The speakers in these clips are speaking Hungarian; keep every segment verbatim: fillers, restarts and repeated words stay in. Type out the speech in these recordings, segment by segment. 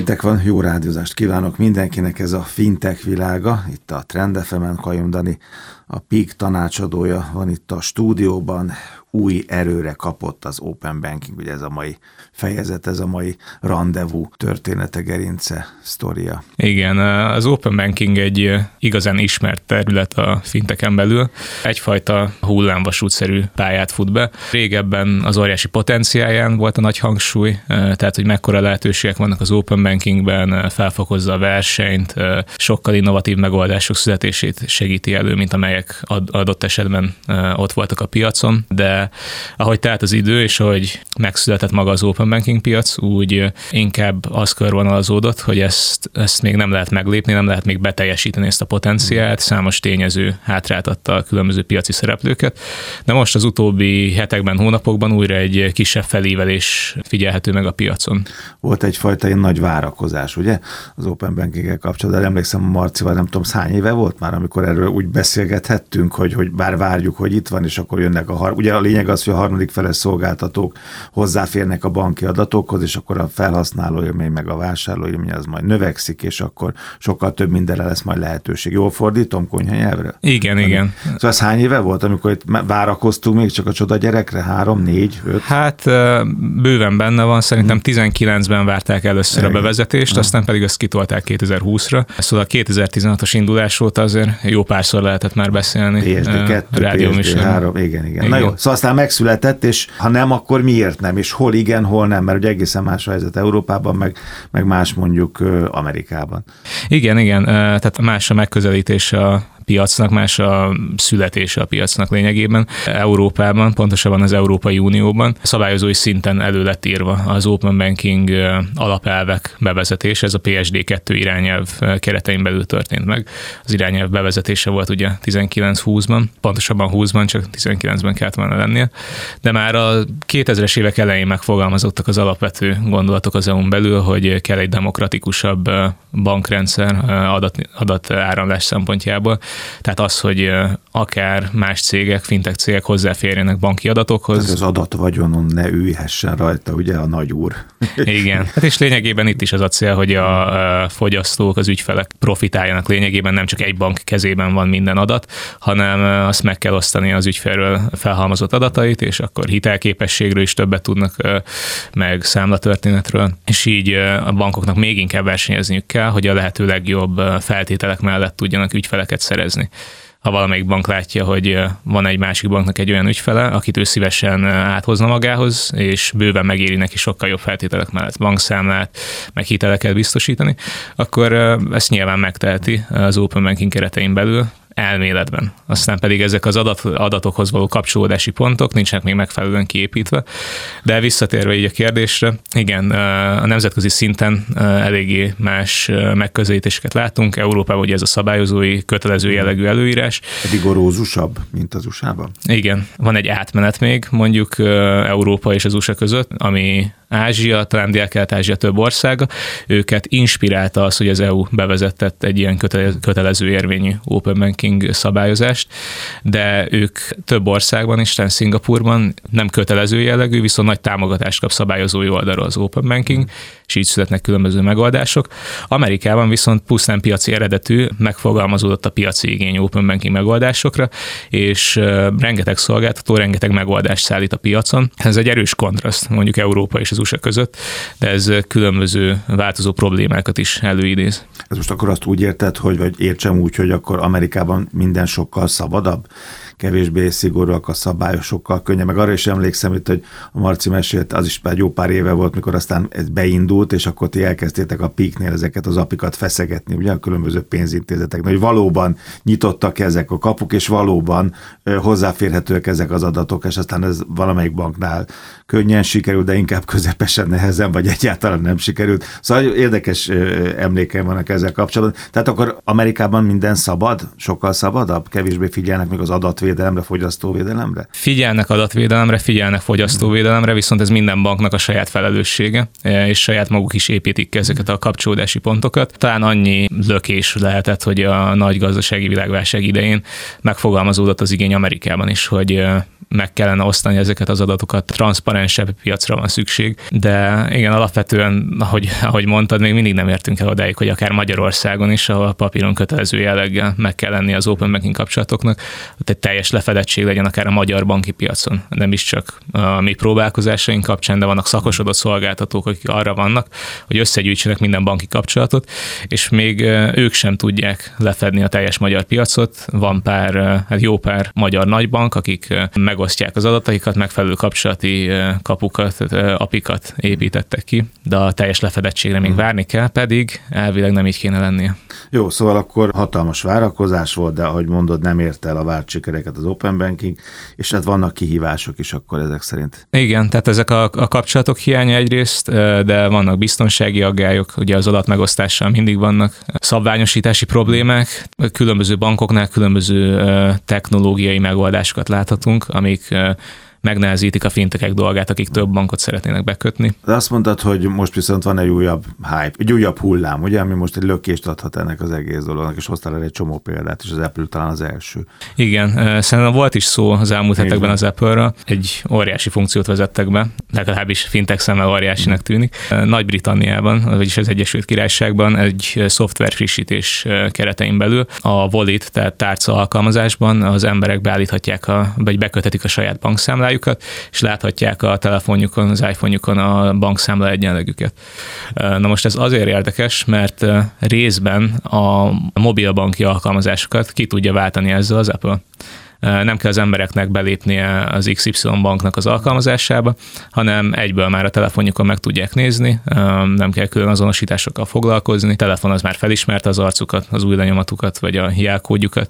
Péntek van, jó rádiózást kívánok mindenkinek, ez a fintech világa, itt a Trend ef emen, Kajum Dani, a Peak tanácsadója van itt a stúdióban, új erőre kapott az Open Banking, ugye ez a mai fejezet, ez a mai randevú története, gerince, sztoria. Igen, az Open Banking egy igazán ismert terület a finteken belül. Egyfajta hullámvasútszerű pályát fut be. Régebben az óriási potenciálján volt a nagy hangsúly, tehát hogy mekkora lehetőségek vannak az Open Bankingben, felfokozza a versenyt, sokkal innovatív megoldások születését segíti elő, mint amelyek adott esetben ott voltak a piacon, de ahogy telt az idő, és ahogy megszületett maga az Open Banking piac, úgy inkább az körvonalazódott, hogy ezt, ezt még nem lehet meglépni, nem lehet még beteljesíteni ezt a potenciált, számos tényező hátráltatta a különböző piaci szereplőket, de most az utóbbi hetekben, hónapokban újra egy kisebb felívelés figyelhető meg a piacon. Volt egyfajta ilyen nagy várakozás, ugye, az Open Banking-el kapcsolatban. Emlékszem, a Marcival nem tudom, hány éve volt már, amikor erről úgy beszélgethettünk, hogy, hogy bár várjuk, hogy itt van, és akkor jönnek a har... Ugye a lényeg az, hogy a harmadik feles szolgáltatók hozzáférnek a banki adatokhoz, és akkor a felhasználó élmény meg a vásárló élmény az majd növekszik, és akkor sokkal több mindenre lesz majd lehetőség. Jól fordítom konyha nyelvre? Igen, igen. Szóval ez hány éve volt, amikor itt várakoztunk még csak a csoda gyerekre? Három, négy, öt? Hát bőven benne van, szerintem tizenkilencben várták először igen. a bevezetést, igen. aztán pedig ezt kitolták kétezer-húszra. Szóval a kétezer-tizenhatos indulás óta azért jó párszor lehetett már beszélni. pé es dé kettő, pé es dé három, igen, igen. igen. Na jó, szóval aztán megszületett, és ha nem, akkor miért nem? És hol igen, hol nem? Mert ugye egészen más a helyzet Európában, meg, meg más mondjuk Amerikában. Igen, igen. Tehát más a megközelítés a piacnak, más a születése a piacnak lényegében. Európában, pontosabban az Európai Unióban szabályozói szinten elő lett írva az Open Banking alapelvek bevezetése, ez a pé es dé kettő irányelv keretein belül történt meg. Az irányelv bevezetése volt ugye tizenkilenc-húszban, pontosabban húszban, csak tizenkilencben kellett volna lennie, de már a kétezres évek elején megfogalmazottak az alapvető gondolatok az é u-n belül, hogy kell egy demokratikusabb bankrendszer adat, adatáramlás szempontjából. Tehát az, hogy akár más cégek, fintech cégek hozzáférjenek banki adatokhoz. Tehát az adatvagyonon ne ülhessen rajta, ugye, a nagyúr. Igen. Hát és lényegében itt is az a cél, hogy a fogyasztók, az ügyfelek profitáljanak. Lényegében nem csak egy bank kezében van minden adat, hanem azt meg kell osztani az ügyfélről felhalmozott adatait, és akkor hitelképességről is többet tudnak, meg számlatörténetről. És így a bankoknak még inkább versenyezniük kell, hogy a lehető legjobb feltételek mellett tudjanak ügyfeleket szerezni. Ha valamelyik bank látja, hogy van egy másik banknak egy olyan ügyfele, akit ő szívesen áthozna magához, és bőven megéri neki sokkal jobb feltételek mellett bankszámlát, meg hiteleket biztosítani, akkor ezt nyilván megteheti az Open Banking keretein belül, elméletben. Aztán pedig ezek az adat, adatokhoz való kapcsolódási pontok nincsenek még megfelelően kiépítve. De visszatérve így a kérdésre, igen, a nemzetközi szinten eléggé más megközelítéseket látunk. Európában ugye ez a szabályozói, kötelező jellegű előírás. Rigorózusabb, mint az u es á-ban? Igen. Van egy átmenet még mondjuk Európa és az u es á között, ami Ázsia, talán Dél-Kelet-Ázsia több országa, őket inspirálta az, hogy az é u bevezetett egy ilyen kötelező érvényű Open Banking szabályozást, de ők több országban is, talán Szingapurban nem kötelező jellegű, viszont nagy támogatást kap szabályozói oldalról az Open Banking, és így születnek különböző megoldások. Amerikában viszont pusztán piaci eredetű, megfogalmazódott a piaci igény Open Banking megoldásokra, és rengeteg szolgáltató, rengeteg megoldást szállít a piacon. Ez egy erős kontraszt mondjuk Európa és az u es á között, de ez különböző változó problémákat is előidéz. Ez most akkor azt úgy érted, hogy vagy értsem úgy, hogy akkor Amerikában minden sokkal szabadabb, kevésbé szigorúak a szabályok, sokkal könnyebb. Meg arra is emlékszem itt, hogy a Marci mesélt, az is már jó pár éve volt, mikor aztán ez beindult, és akkor ti elkezdtétek a Peaknél ezeket az apikat feszegetni, ugye a különböző pénzintézeteknek, hogy valóban nyitottak ezek a kapuk, és valóban hozzáférhetőek ezek az adatok, és aztán ez valamelyik banknál könnyen sikerült, de inkább közepesen nehezen, vagy egyáltalán nem sikerült. Szóval érdekes emlékeim vannak ezzel kapcsolatban. Tehát akkor Amerikában minden szabad, sokkal szabadabb, kevésbé figyelnek még az adatvédelemre, adatvédelemre, fogyasztóvédelemre? Figyelnek adatvédelemre, figyelnek fogyasztóvédelemre, viszont ez minden banknak a saját felelőssége, és saját maguk is építik ezeket a kapcsolódási pontokat. Talán annyi lökés lehetett, hogy a nagy gazdasági világválság idején megfogalmazódott az igény Amerikában is, hogy meg kellene osztani ezeket az adatokat, transzparensebb piacra van szükség, de igen, alapvetően, ahogy, ahogy mondtad, még mindig nem értünk el odáig, hogy akár Magyarországon is, ahol papíron kötelező jelleggel meg kell lenni az open banking kapcsolatoknak, hogy egy teljes lefedettség legyen akár a magyar banki piacon. Nem is csak a mi próbálkozásaink kapcsán, de vannak szakosodott szolgáltatók, akik arra vannak, hogy összegyűjtsenek minden banki kapcsolatot, és még ők sem tudják lefedni a teljes magyar piacot. Van pár, hát jó pár magyar nagybank, akik megosztják az adataikat, megfelelő kapcsolati kapukat, apikat építettek ki, de a teljes lefedettségre még várni kell, pedig elvileg nem így kéne lennie. Jó, szóval akkor hatalmas várakozás volt, de ahogy mondod, nem érte el a várt sikereket az open banking, és hát vannak kihívások is akkor ezek szerint. Igen, tehát ezek a, a kapcsolatok hiánya egyrészt, de vannak biztonsági aggályok, ugye az adatmegosztással mindig vannak szabványosítási problémák, különböző bankoknál különböző technológiai megoldásokat láthatunk, amik megnehezítik a fintekek dolgát, akik több bankot szeretnének bekötni. De azt mondtad, hogy most viszont van egy újabb hype, egy újabb hullám, ugye, ami most egy lökést adhat ennek az egész dolognak, és hoztál el egy csomó példát, és az Apple talán az első. Igen, szerintem volt is szó az elmúlt hetekben az Apple-ra, egy óriási funkciót vezettek be, legalábbis fintek szemmel óriásinak tűnik. Nagy-Britanniában, vagyis az Egyesült Királyságban egy szoftver frissítés keretein belül a Wallet, tehát tárca alkalmazásban az emberek beállíthatják, a, vagy beköthetik a saját bankszámlájukat, és láthatják a telefonjukon, az iPhone-jukon a bankszámla egyenlegüket. Na most ez azért érdekes, mert részben a mobilbanki alkalmazásokat ki tudja váltani ezzel az Apple. Nem kell az embereknek belépnie az iksz ipszilon banknak az alkalmazásába, hanem egyből már a telefonjukon meg tudják nézni, nem kell külön azonosításokkal foglalkozni, a telefon az már felismerte az arcukat, az új lenyomatukat, vagy a jelkódjukat,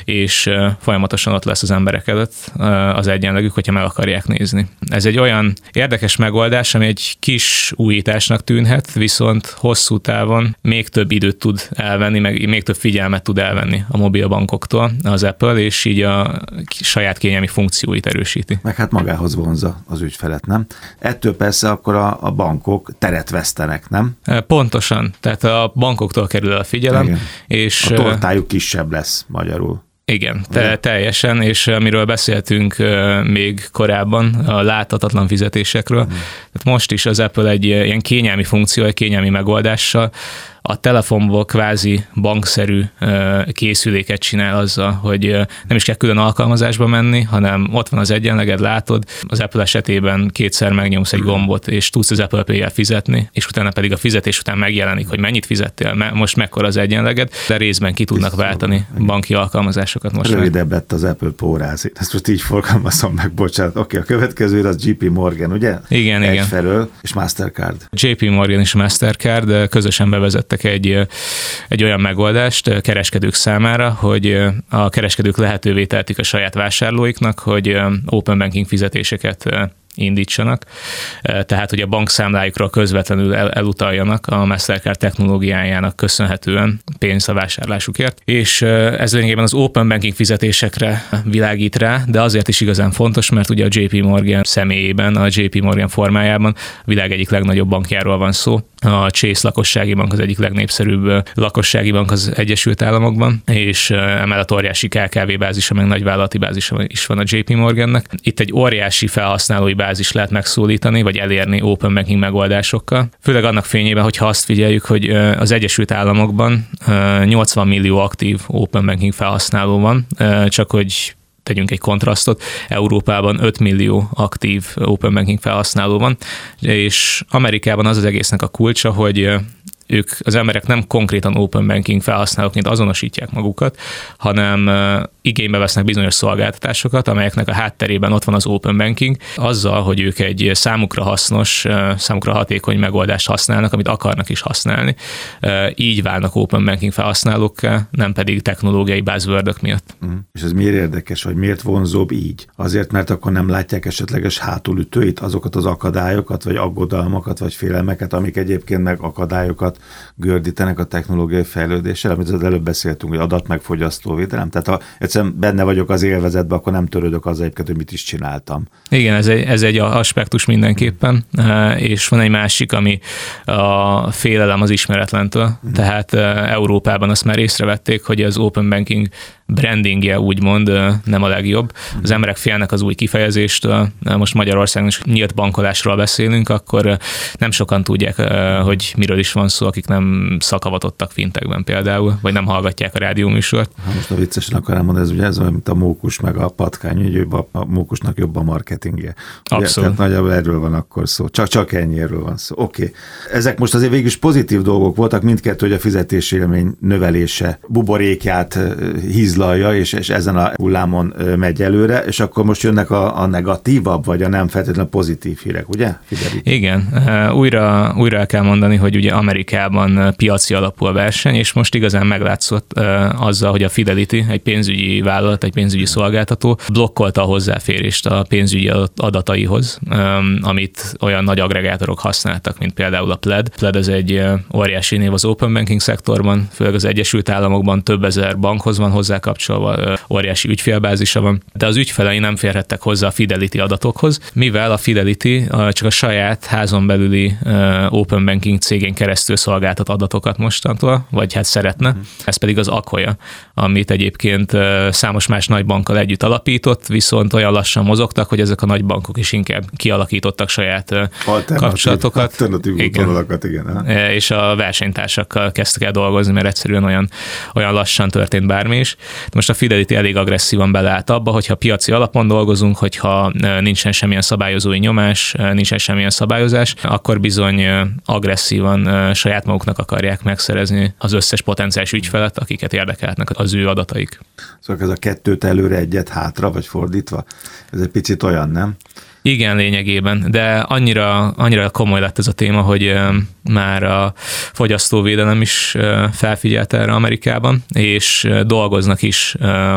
és folyamatosan ott lesz az emberek előtt az egyenlegük, hogyha meg akarják nézni. Ez egy olyan érdekes megoldás, ami egy kis újításnak tűnhet, viszont hosszú távon még több időt tud elvenni, meg még több figyelmet tud elvenni a mobilbankoktól az Apple, és így a saját kényelmi funkcióit erősíti. Meg hát magához vonza az ügyfelet, nem? Ettől persze akkor a, a bankok teret vesztenek, nem? Pontosan. Tehát a bankoktól kerül el a figyelem. Igen. És a tortájuk kisebb lesz magyarul. Igen, te, teljesen, és amiről beszéltünk még korábban, a láthatatlan fizetésekről. Mm. Tehát most is az Apple egy ilyen kényelmi funkció, egy kényelmi megoldással a telefonból kvázi bankszerű készüléket csinál azzal, hogy nem is kell külön alkalmazásba menni, hanem ott van az egyenleged, látod, az Apple esetében kétszer megnyomsz egy gombot, és tudsz az Apple Pay-jel fizetni, és utána pedig a fizetés után megjelenik, hogy mennyit fizettél, most mekkora az egyenleged, de részben ki tudnak váltani banki alkalmazásokat most. Rövidebb lett az Apple pórázi. Ezt most így fogalmazom meg, bocsánat. Oké, okay, a következő az jé pé Morgan, ugye? Igen, igen. Egyfelől, és Mastercard. jé pé Morgan és Mastercard közösen bevezettek egy, egy olyan megoldást kereskedők számára, hogy a kereskedők lehetővé tehetik a saját vásárlóiknak, hogy open banking fizetéseket indítsanak, tehát hogy a bankszámlájukra közvetlenül el, elutaljanak a Mastercard technológiájának köszönhetően pénzt a vásárlásukért, és ez lényegében az open banking fizetésekre világít rá, de azért is igazán fontos, mert ugye a jé pé Morgan személyében, a jé pé Morgan formájában a világ egyik legnagyobb bankjáról van szó. A Chase lakossági bank az egyik legnépszerűbb lakossági bank az Egyesült Államokban, és emellett óriási ká ká vé bázisa, meg nagyvállalati bázisa is van a jé pé Morgannek. Itt egy óriási felhasználói bázis lehet megszólítani, vagy elérni open banking megoldásokkal. Főleg annak fényében, hogyha azt figyeljük, hogy az Egyesült Államokban nyolcvan millió aktív open banking felhasználó van, csak hogy tegyünk egy kontrasztot, Európában öt millió aktív open banking felhasználó van, és Amerikában az az egésznek a kulcsa, hogy ők, az emberek nem konkrétan open banking felhasználóként azonosítják magukat, hanem igénybe vesznek bizonyos szolgáltatásokat, amelyeknek a hátterében ott van az open banking, azzal, hogy ők egy számukra hasznos, számukra hatékony megoldást használnak, amit akarnak is használni. Így válnak open banking felhasználókká, nem pedig technológiai buzzwordök miatt. Mm. És ez miért érdekes, vagy miért vonzóbb így? Azért, mert akkor nem látják esetleges hátulütőit, azokat az akadályokat, vagy aggodalmakat, vagy félelmeket, amik egyébként meg akadályokat gördítenek a technológiai fejlődéssel, amit az előbb beszéltünk, hogy adat meg fogyasztóvédelem. Tehát ha egyszer egyszerűen benne vagyok az élvezetben, akkor nem törődök azzal egyébként, hogy mit is csináltam. Igen, ez egy, ez egy aspektus mindenképpen, és van egy másik, ami a félelem az ismeretlentől. Mm. Tehát Európában azt már észrevették, hogy az open banking brandingje úgymond nem a legjobb. Az emberek félnek az új kifejezéstől. Most Magyarországon is nyílt bankolásról beszélünk, akkor nem sokan tudják, hogy miről is van szó, akik nem szakavatottak fintekben például, vagy nem hallgatják a rádióműsort. Ha most a viccesen akarom mondani, ez ugye ez olyan, mint a mókus meg a patkány, hogy a mókusnak jobb a marketingje. Abszolút. Tehát nagyobb erről van akkor szó. Csak, csak ennyiről van szó. Oké. Okay. Ezek most azért végül is pozitív dolgok voltak, mindkettő, hogy a fizetésélmény növelése buborékját hízlalja, és, és ezen a hullámon megy előre, és akkor most jönnek a, a negatívabb, vagy a nem feltétlenül pozitív hírek, ugye? Fidelity. Igen. Újra, újra el kell mondani, hogy ugye Amerikában piaci alapú a verseny, és most igazán meglátszott azzal, hogy a Fidelity, egy pénzügyi vállalat, egy pénzügyi szolgáltató blokkolta a hozzáférést a pénzügyi adataihoz, amit olyan nagy agregátorok használtak, mint például a Plaid. Plaid ez egy óriási név az open banking szektorban, főleg az Egyesült Államokban több ezer bankhoz van hozzá kapcsolva, óriási ügyfélbázisa van, de az ügyfelei nem férhettek hozzá a Fidelity adatokhoz, mivel a Fidelity csak a saját házon belüli open banking cégén keresztül szolgáltat adatokat mostantól, vagy hát szeretne. Ez pedig az Akoya, amit egyébként számos más nagybankkal együtt alapított, viszont olyan lassan mozogtak, hogy ezek a nagybankok is inkább kialakítottak saját alternatív, kapcsolatokat. Alternatív útvonalakat, igen. És a versenytársakkal kezdtek el dolgozni, mert egyszerűen olyan, olyan lassan történt bármi is. De most a Fidelity elég agresszívan beleállt abba, hogyha piaci alapon dolgozunk, hogyha nincsen semmilyen szabályozói nyomás, nincsen semmilyen szabályozás, akkor bizony agresszívan saját maguknak akarják megszerezni az összes potenciális ügyfelet, akiket érdekelnek az ő adataik. Szóval ez a kettőt előre, egyet hátra, vagy fordítva? Ez egy picit olyan, nem? Igen, lényegében, de annyira, annyira komoly lett ez a téma, hogy már a fogyasztóvédelem is felfigyelt erre Amerikában, és dolgoznak is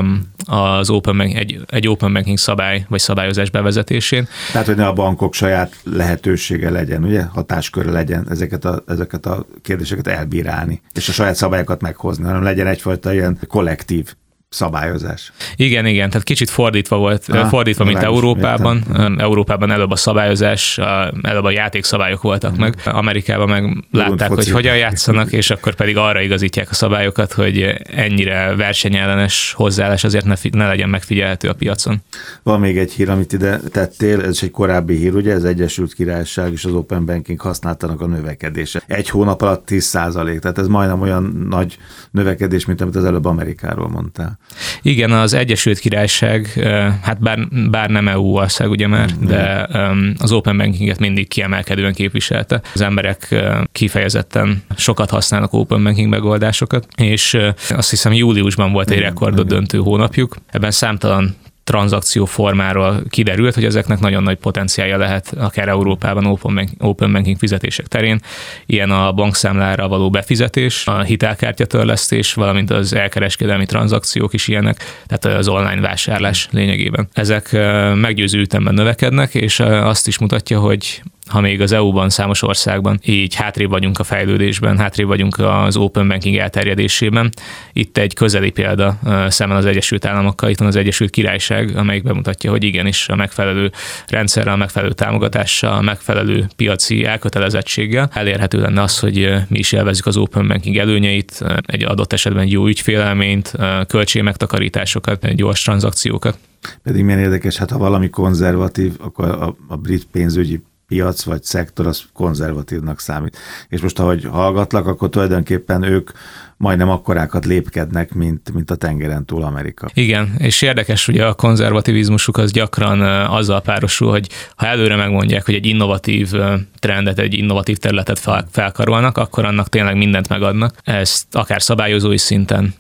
az open banking, egy, egy open banking szabály vagy szabályozás bevezetésén. Tehát, hogy ne a bankok saját lehetősége legyen, ugye? Hatásköre legyen ezeket a, ezeket a kérdéseket elbírálni, és a saját szabályokat meghozni, hanem legyen egyfajta ilyen kollektív szabályozás. Igen, igen, tehát kicsit fordítva volt, ah, fordítva, mint Európában. Értem. Európában előbb a szabályozás, előbb a játékszabályok voltak mm. meg. Amerikában meg látták, hogy hogyan játszanak, és akkor pedig arra igazítják a szabályokat, hogy ennyire versenyellenes hozzáállás azért ne, ne legyen megfigyelhető a piacon. Van még egy hír, amit ide tettél, ez is egy korábbi hír, ugye, ez Egyesült Királyság és az Open Banking használtanak a növekedése. Egy hónap alatt tíz százalék, tehát ez majdnem olyan nagy növekedés, mint amit az előbb Amerikáról mondtál. Igen, az Egyesült Királyság, hát bár, bár nem é u ország ugye már, mm. de az open bankinget mindig kiemelkedően képviselte. Az emberek kifejezetten sokat használnak open banking megoldásokat, és azt hiszem júliusban volt egy rekordot döntő hónapjuk. Ebben számtalan tranzakció formáról kiderült, hogy ezeknek nagyon nagy potenciálja lehet akár Európában open banking, open banking fizetések terén. Ilyen a bankszámlára való befizetés, a hitelkártyatörlesztés, valamint az elkereskedelmi tranzakciók is ilyenek, tehát az online vásárlás lényegében. Ezek meggyőző ütemben növekednek, és azt is mutatja, hogy ha még az é u-ban, számos országban így hátrébb vagyunk a fejlődésben, hátrébb vagyunk az open banking elterjedésében. Itt egy közeli példa szemben az Egyesült Államokkal, itt van az Egyesült Királyság, amelyik bemutatja, hogy igenis a megfelelő rendszerrel, a megfelelő támogatással, a megfelelő piaci elkötelezettséggel elérhető lenne az, hogy mi is élvezzük az open banking előnyeit, egy adott esetben jó ügyfélelményt, költségmegtakarításokat, gyors tranzakciókat. Pedig milyen érdekes, hát ha valami konzervatív, akkor a, a brit pénzügyi piac vagy szektor az konzervatívnak számít. És most, ahogy hallgatlak, akkor tulajdonképpen ők majdnem akkorákat lépkednek, mint, mint a tengeren túl Amerika. Igen, és érdekes, hogy a konzervativizmusuk az gyakran azzal párosul, hogy ha előre megmondják, hogy egy innovatív trendet, egy innovatív területet fel, felkarolnak, akkor annak tényleg mindent megadnak. Ezt akár szabályozói szinten,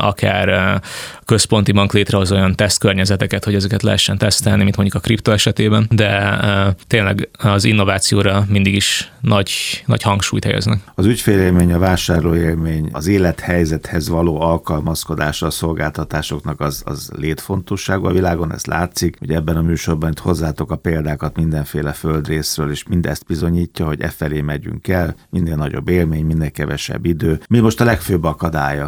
akár központi bank létrehoz olyan tesztkörnyezeteket, hogy ezeket lehessen tesztelni, mint mondjuk a kripto esetében, de tényleg az innovációra mindig is nagy, nagy hangsúlyt helyeznek. Az ügyfélélmény, a vásárlóélmény, az élethelyzethez való alkalmazkodása a szolgáltatásoknak az, az létfontosságú a világon, ez látszik. Ugye ebben a műsorban itt hozzátok a példákat mindenféle földrészről, és mindezt bizonyítja, hogy e felé megyünk el, minél nagyobb élmény, minél kevesebb idő. Mi most a legfőbb akadálya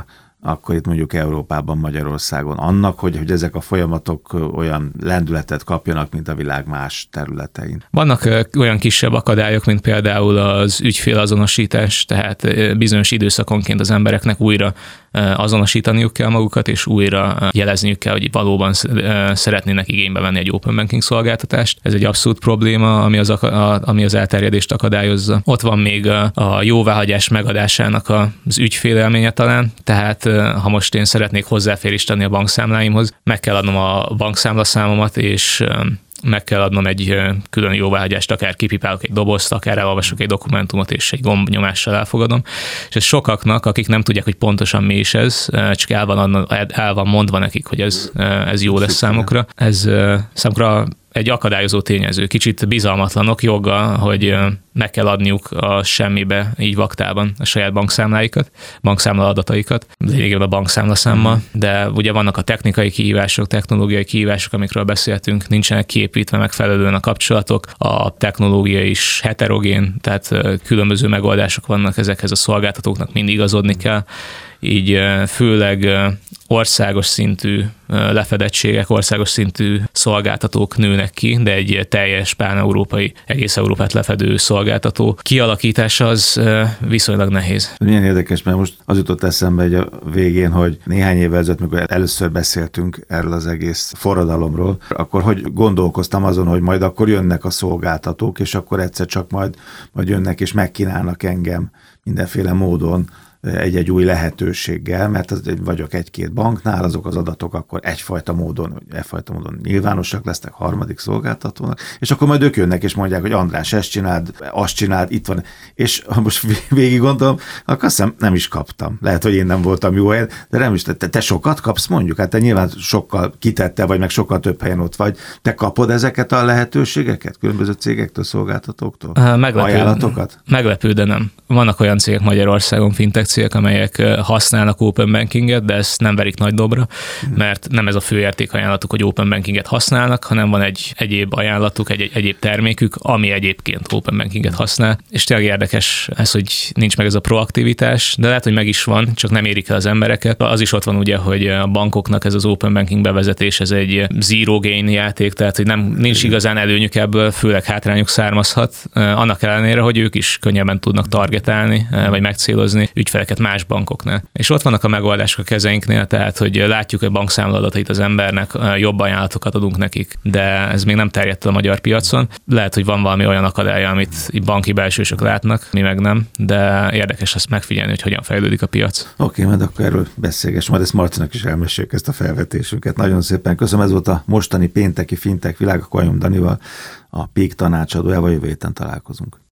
akkor itt mondjuk Európában, Magyarországon, annak, hogy, hogy ezek a folyamatok olyan lendületet kapjanak, mint a világ más területein? Vannak olyan kisebb akadályok, mint például az ügyfélazonosítás, tehát bizonyos időszakonként az embereknek újra azonosítaniuk kell magukat, és újra jelezniük kell, hogy valóban szeretnének igénybe venni egy open banking szolgáltatást. Ez egy abszolút probléma, ami az, ami az elterjedést akadályozza. Ott van még a jóváhagyás megadásának az ügyfélelménye talán, tehát ha most én szeretnék hozzáférést adni a bankszámláimhoz, meg kell adnom a bankszámlaszámomat, és meg kell adnom egy külön jóváhagyást, akár kipipálok egy dobozt, akár elolvasok egy dokumentumot, és egy gombnyomással elfogadom. És ez sokaknak, akik nem tudják, hogy pontosan mi is ez, csak el van, el van mondva nekik, hogy ez, ez jó lesz számukra. Ez számukra egy akadályozó tényező. Kicsit bizalmatlanok joggal, hogy meg kell adniuk a semmibe, így vaktában a saját bankszámláikat, bankszámla adataikat, lényegében a bankszámlaszámmal, de ugye vannak a technikai kihívások, technológiai kihívások, amikről beszéltünk, nincsenek kiépítve megfelelően a kapcsolatok, a technológia is heterogén, tehát különböző megoldások vannak ezekhez a szolgáltatóknak, mind igazodni kell, így főleg országos szintű lefedettségek, országos szintű szolgáltatók nőnek ki, de egy teljes pán-európai, egész Európát lefedő szolgáltató kialakítása az viszonylag nehéz. Milyen érdekes, mert most az jutott eszembe egy a végén, hogy néhány évvel ezelőtt, mikor először beszéltünk erről az egész forradalomról, akkor hogy gondolkoztam azon, hogy majd akkor jönnek a szolgáltatók, és akkor egyszer csak majd, majd jönnek és megkínálnak engem mindenféle módon egy-egy új lehetőséggel, mert az, vagyok egy-két banknál, azok az adatok akkor egyfajta módon, vagy egyfajta módon nyilvánosak lesznek harmadik szolgáltatónak, és akkor majd ők jönnek és mondják, hogy András, ezt csináld, azt csináld, itt van. És ha most végig gondolom, akkor azt hiszem nem is kaptam. Lehet, hogy én nem voltam jó helyen, de nem is. Te, te sokat kapsz, mondjuk? Hát te nyilván sokkal kitette vagy, meg sokkal több helyen ott vagy. Te kapod ezeket a lehetőségeket különböző cégektől, szolgáltatóktól? Meglepő, ajánlatokat? Meglepő, de nem. Vannak olyan cégek Magyarországon, fintech cégek, amelyek használnak open bankinget, de ezt nem verik nagy dobra, mert nem ez a fő értékajánlatuk, hogy open bankinget használnak, hanem van egy egyéb ajánlatuk, egy, egy egyéb termékük, ami egyébként open bankinget használ. És tényleg érdekes ez, hogy nincs meg ez a proaktivitás, de lehet, hogy meg is van, csak nem érik el az embereket. Az is ott van ugye, hogy a bankoknak ez az open banking bevezetés, ez egy zero gain játék, tehát hogy nem, nincs igazán előnyük ebből, főleg hátrányuk származhat, annak ellenére, hogy ők is könnyebben tudnak targetálni, vagy megcélozni ügyfeleket más bankoknál. És ott vannak a megoldások a kezeinknél, tehát hogy látjuk, hogy bankszámla adatait az embernek, jobb ajánlatokat adunk nekik, de ez még nem terjedt a magyar piacon. Lehet, hogy van valami olyan akadálya, amit banki belsősök látnak, mi meg nem, de érdekes ezt megfigyelni, hogy hogyan fejlődik a piac. Oké, majd akkor erről beszélgess, majd ezt Marcinak is elmeséljük ezt a felvetésünket. Nagyon szépen köszönöm, ez volt a mostani pénteki Fintech Világ, Kajom Danival, a Peak tanácsadójával, jövő héten találkozunk.